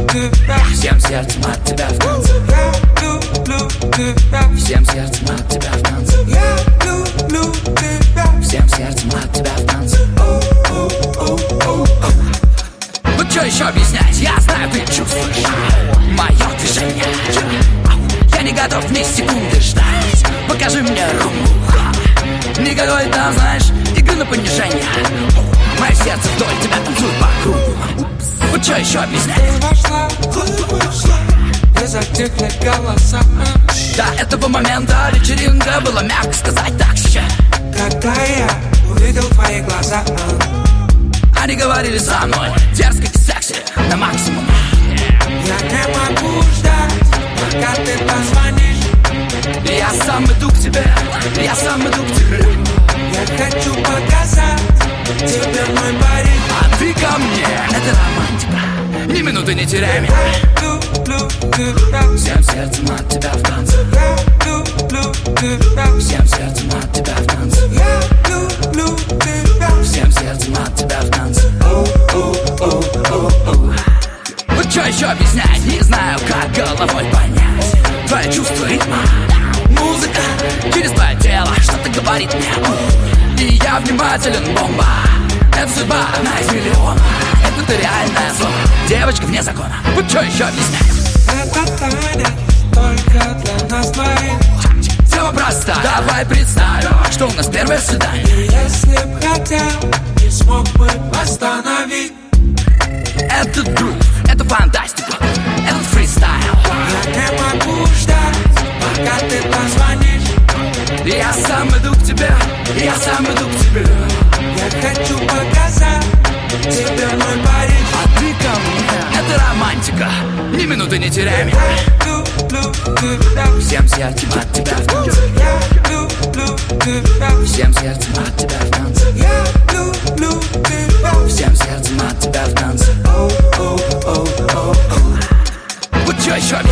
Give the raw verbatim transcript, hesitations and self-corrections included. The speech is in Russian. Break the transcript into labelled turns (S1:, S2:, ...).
S1: Всем сердцем от тебя в танце. Всем сердцем от тебя в танце. Всем сердцем от тебя в танце. Вот что еще объяснять? Я знаю, ты чувствуешь мое движение. Я не готов ни секунды ждать. Покажи мне руку. Никакой там, знаешь, игры на понижение. Мое сердце вдоль тебя танцует по кругу. Вот что еще объяснять?
S2: Ты вошла, ты вышла, и затихли голоса.
S1: До этого момента вечеринка была, мягко сказать, так себе.
S2: Когда я увидел твои глаза,
S1: они говорили со мной дерзко и секси на максимум.
S2: Я не могу ждать, пока ты позвонишь.
S1: Я сам иду к тебе, я сам иду к тебе.
S2: Я хочу показать тебе мой Париж.
S1: А ты ко мне, это романтика. Ни минуты не теряй меня.
S2: Люблю тебя.
S1: Всем сердцем от тебя в танце.
S2: Я люблю тебя.
S1: Всем сердцем от тебя в танце.
S2: Я люблю тебя.
S1: Всем сердцем от тебя в танце. Вот что еще объяснять? Не знаю, как головой понять твое чувство ритма. Музыка через твое тело что-то говорит мне. И я внимателен, бомба. Это судьба, одна из миллиона. Это реальное слово, девочка вне закона. Вот что еще объяснять?
S2: Это тайна только для нас двоих.
S1: Тема проста, давай представим, что у нас первое свидание.
S2: И если б хотел, не смог бы остановить.
S1: Этот грув, это фантастика, этот фристайл.
S2: Я не могу ждать, пока ты позвонишь.
S1: Я сам иду к тебе, я сам иду к тебе.
S2: Я хочу показать тебе мой Париж.
S1: А ты ко мне, это романтика. Ни минуты не теряй меня.
S2: Люблю тебя.
S1: Всем сердцем от тебя в танце.
S2: Я люблю тебя.
S1: Всем сердцем от тебя в танце.
S2: Я люблю тебя.
S1: Всем сердцем от тебя в танце. Вот что еще